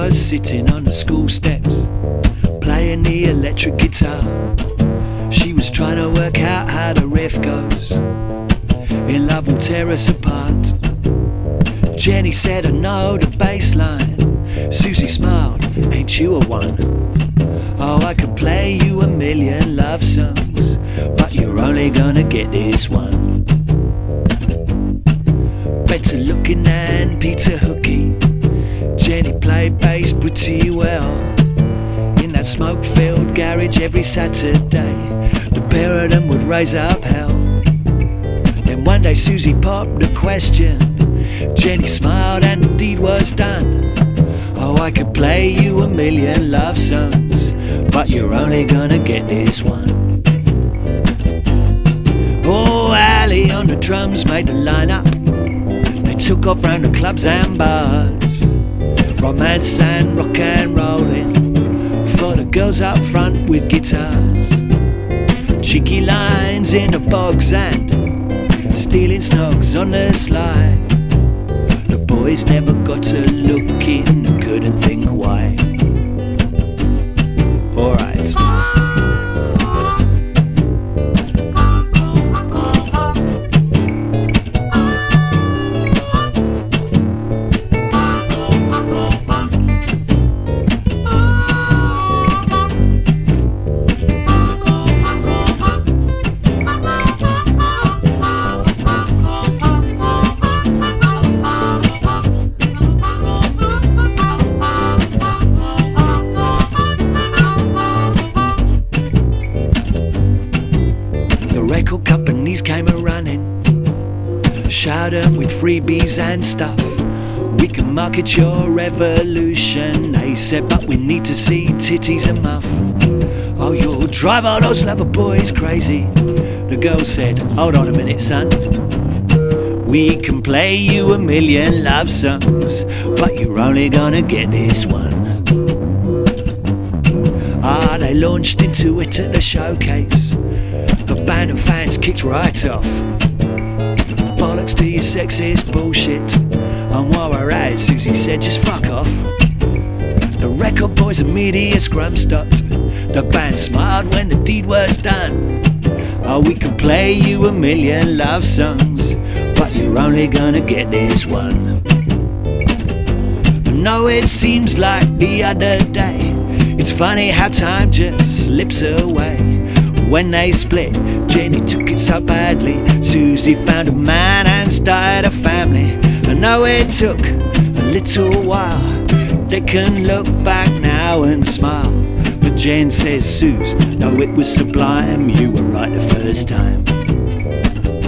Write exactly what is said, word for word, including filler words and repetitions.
was sitting on the school steps, playing the electric guitar. She was trying to work out how the riff goes, in love will tear us apart. Jenny said, I know the bass line. Susie smiled, ain't you a one? Oh, I could play you a million love songs, but you're only gonna get this one. Better looking than Peter Hookey, Jenny played bass pretty well. In that smoke-filled garage every Saturday, the pair of them would raise up hell. Then one day Susie popped the question, Jenny smiled and the deed was done. Oh, I could play you a million love songs, but you're only gonna get this one. Oh, Ali on the drums made the lineup. They took off round the clubs and bars, romance and rock and rolling for the girls up front with guitars. Cheeky lines in the bogs and stealing snogs on the sly. The boys never got to looking, couldn't think why. Alright. Record companies came a-running, shouting with freebies and stuff. We can market your revolution, they said, but we need to see titties and muff. Oh, you'll drive all those lover boys crazy. The girl said, hold on a minute, son. We can play you a million love songs, but you're only gonna get this one. Ah, they launched into it at the showcase. The band and fans kicked right off. Bollocks to your sexist bullshit. And while we're at it, Susie said, just fuck off. The record boys and media scrum stopped. The band smiled when the deed was done. Oh, we can play you a million love songs, but you're only gonna get this one. No, it seems like the other day. It's funny how time just slips away. When they split, Jenny took it so badly. Susie found a man and started a family. I know it took a little while. They can look back now and smile. But Jen says, Suze, no, it was sublime. You were right the first time.